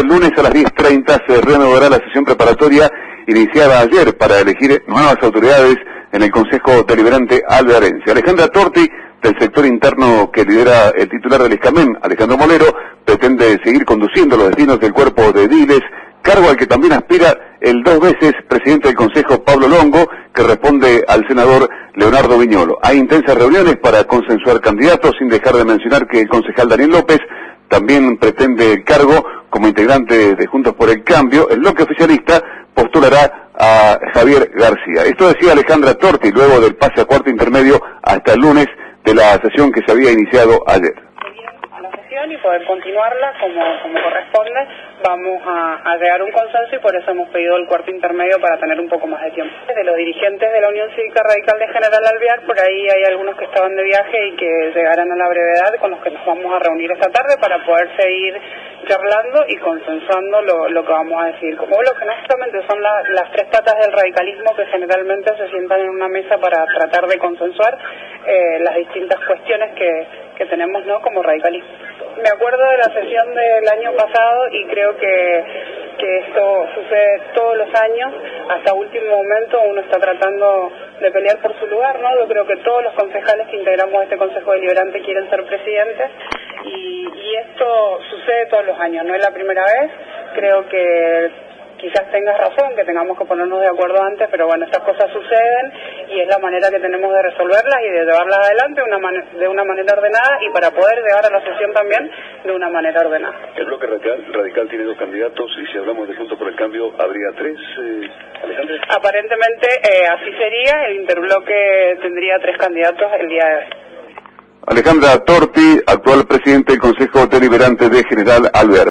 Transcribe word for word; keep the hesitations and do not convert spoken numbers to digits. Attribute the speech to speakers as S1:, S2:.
S1: lunes a las diez treinta se reanudará la sesión preparatoria iniciada ayer para elegir nuevas autoridades en el Consejo Deliberante alvearense. Alejandra Torti, del sector interno que lidera el titular del ESCAMEN, Alejandro Molero, pretende seguir conduciendo los destinos del cuerpo de ediles, cargo al que también aspira el dos veces presidente del Consejo, Pablo Longo, que responde al senador Leonardo Viñolo. Hay intensas reuniones para consensuar candidatos, sin dejar de mencionar que el concejal Daniel López también pretende el cargo como integrante de Juntos por el Cambio. El bloque oficialista postulará a Javier García. Esto decía Alejandra Torti luego del pase a cuarto intermedio hasta el lunes de la sesión que se había iniciado ayer.
S2: A la sesión y poder continuarla como, como corresponde, vamos a, a llegar a un consenso y por eso hemos pedido el cuarto intermedio para tener un poco más de tiempo. De los dirigentes de la Unión Cívica Radical de General Alvear, por ahí hay algunos que estaban de viaje y que llegarán a la brevedad, con los que nos vamos a reunir esta tarde para poder seguir charlando y consensuando lo, lo que vamos a decir. Como lo que no solamente son la, las tres patas del radicalismo que generalmente se sientan en una mesa para tratar de consensuar eh, las distintas cuestiones que, que tenemos, ¿no?, como radicalismo. Me acuerdo de la sesión del año pasado y creo que, que esto sucede todos los años. Hasta último momento uno está tratando de pelear por su lugar, ¿no? Yo creo que todos los concejales que integramos este Consejo Deliberante quieren ser presidentes y, y esto sucede todos los años, no es la primera vez. Creo que quizás tengas razón, que tengamos que ponernos de acuerdo antes, pero bueno, estas cosas suceden y es la manera que tenemos de resolverlas y de llevarlas adelante una de una manera ordenada y para poder llegar a la sesión también de una manera ordenada.
S3: El bloque radical, radical tiene dos candidatos y si hablamos de Juntos por el Cambio, ¿habría tres, eh, Alejandra?
S2: Aparentemente eh, así sería, el interbloque tendría tres candidatos el día de hoy.
S1: Alejandra Torti, actual presidente del Consejo Deliberante de General Alvear.